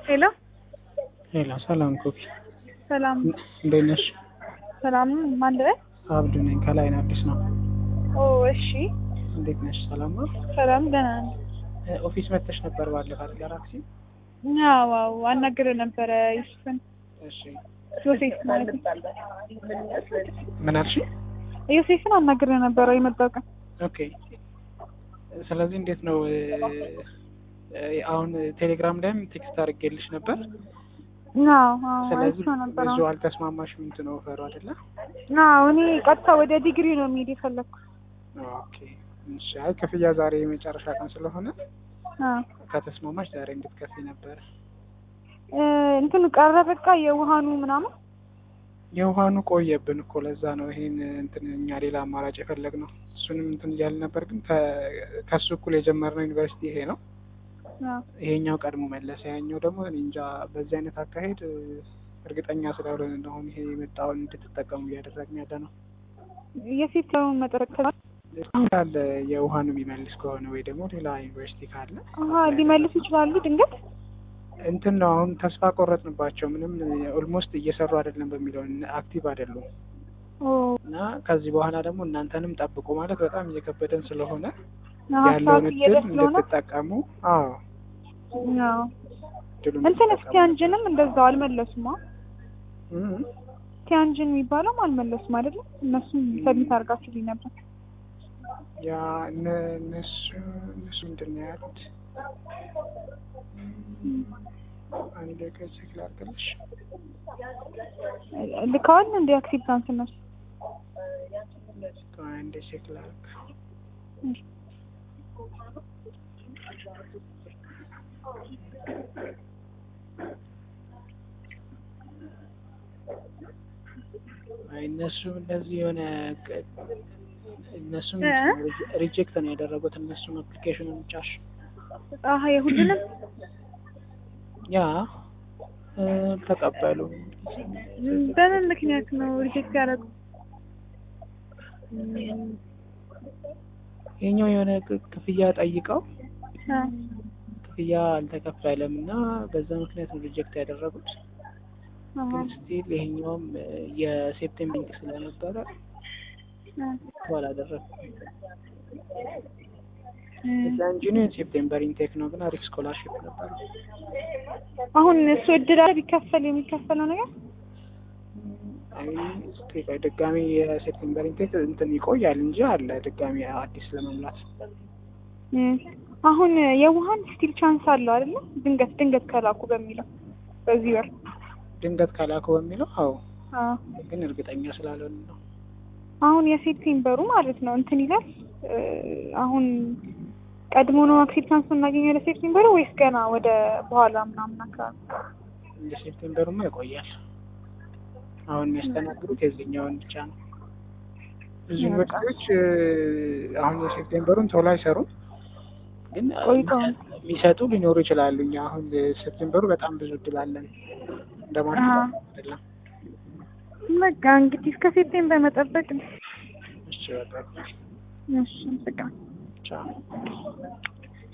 ሄሎ ሄሎ ሰላም ኮኪ ሰላም እንዴት ነሽ? ሰላም ማን ልበል? አብዱ ነኝ ከላይን አዲስ ነው። ኦ እሺ እንዴት ነሽ? ሰላም ነው? ሰላም ደህና ነኝ። ኦፊስ መጥተሽ ነበር ባለፈው አይደል? ጋላክሲ ዋው አናግሬው ነበረ ዩሱፍን። እሺ ዮሴፍ ማለት ነው። ምን አልሽ? ዮሴፍን አናግሬው ነበረ የመጣው ቀን። ኦኬ ስለዚህ እንዴት ነው አሁን ቴሌግራም ላይም ቴክስት አድርጌልሽ ነበር። ስለዚህ ብዙ አልተስማማሽም እንትን ነው ፈሩ አይደለ? እኔ ቀጥታ ወደ ዲግሪ ነው የሚሄድ የፈለኩት። ኦኬ እሺ። አይ ክፍያ ዛሬ የመጨረሻ ቀን ስለሆነ ከተስማማሽ ዛሬ እንድትከፊ ነበር። እንትን ቀረ በቃ የውሃኑ ምናምን የውሃኑ ቆየብን እኮ ለዛ ነው ይሄን እንትን እኛ ሌላ አማራጭ የፈለግነው። እሱንም እንትን እያልን ነበር ግን ከሱ እኩል የጀመርነው ዩኒቨርሲቲ ይሄ ነው። ይሄኛው ቀድሞ መለሰ። ያኛው ደግሞ እንጃ በዚህ አይነት አካሄድ እርግጠኛ ስላልሆነ ነው አሁን ይሄ የመጣውን እንድትጠቀሙ እያደረግን ያለ ነው። የፊትለውን መጠረቅ ካለ የውሃኑ የሚመልስ ከሆነ ወይ ደግሞ ሌላ ዩኒቨርሲቲ ካለ ሊመልሱ ይችላሉ። ድንገት እንትን ነው አሁን ተስፋ ቆረጥንባቸው። ምንም ኦልሞስት እየሰሩ አይደለም በሚለው አክቲቭ አይደሉም። እና ከዚህ በኋላ ደግሞ እናንተንም ጠብቁ ማለት በጣም እየከበደን ስለሆነ ያለውን እድል እንድትጠቀሙ። እንትን ቲያንጅንም እንደዛው አልመለሱም። ቲያንጅን የሚባለው አልመለሱም አይደለም። እነሱም ሰብሚት አድርጋችሁልኝ ነበር። ያ እነሱ ምንድን ነው ያሉት? አንዴ ከቼክ ላድርግልሽ። ልከዋል እንደ አክሴፕታንስ እነሱ አንዴ ቼክ ላድርግ። እነሱም እንደዚህ የሆነ እነሱም ሪጀክት ነው ያደረጉት። እነሱም አፕሊኬሽኑን ጫሽ የሁሉንም ያ ተቀበሉ። በምን ምክንያት ነው ሪጀክት ያደረጉት? የኛው የሆነ ክፍያ ጠይቀው ክፍያ አልተከፈለም እና በዛ ምክንያት ነው ሪጀክት ያደረጉት። ግን ስቲል ይሄኛውም የሴፕቴምበር ኢንቴክ ስለነበረ አላደረኩም። ኢንጂኒር ሴፕቴምበር ኢንቴክ ነው ግን አሪፍ ስኮላርሺፕ ነበር። አሁን እሱ እድል አለ ቢከፈል የሚከፈለው ነገር ድጋሚ የሴፕቴምበር ኢንቴክ እንትን ይቆያል እንጂ አለ ድጋሚ አዲስ ለመሙላት። አሁን የውሃን ስቲል ቻንስ አለው አይደለ? ድንገት ከላኩ በሚለው በዚህ ወር ድንገት ከላኩ በሚለው ግን እርግጠኛ ስላልሆነ ነው። አሁን የሴፕቴምበሩ ማለት ነው እንትን ይላል። አሁን ቀድሞ ነው አክሴፕታንስ እናገኘው ለሴፕቴምበሩ ወይስ ገና ወደ በኋላ ምናምን አካባቢ? የሴፕቴምበሩማ ይቆያል። አሁን የሚያስተናግዱት የዚህኛውን ብቻ ነው። ብዙ ዩኒቨርሲቲዎች አሁን የሴፕቴምበሩን ቶሎ አይሰሩም፣ ግን የሚሰጡ ሊኖሩ ይችላሉ። እኛ አሁን ሴፕቴምበሩ በጣም ብዙ እድል አለን እንደማለት አይደለም። በቃ እንግዲህ እስከ ሴፕቴምበር መጠበቅ ነው። እሺ በቃ እሺ በቃ ቻው።